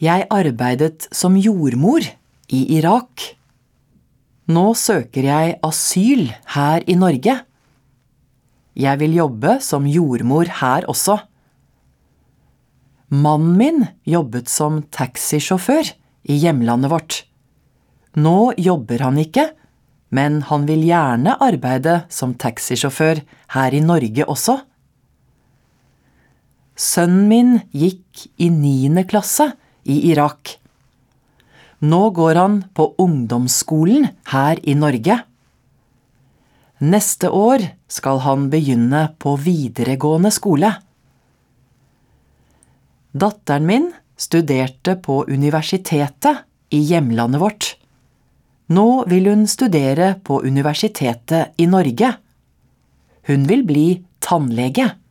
Jeg arbeidet som jordmor i Irak. Nå søker jeg asyl her i Norge. Jeg vil jobbe som jordmor her også. Mannen min jobbet som taxisjåfør i hjemlandet vårt. Nå jobber han ikke, men han vil gjerne arbeide som taxisjåfør her i Norge også. Sønnen min gikk i 9. klasse i Irak. Nå går han på ungdomsskolen her i Norge. Neste år skal han begynne på videregående skole. Datteren min studerte på universitetet i hjemlandet vårt. Nå vil hun studere på universitetet i Norge. Hun vil bli tannlege.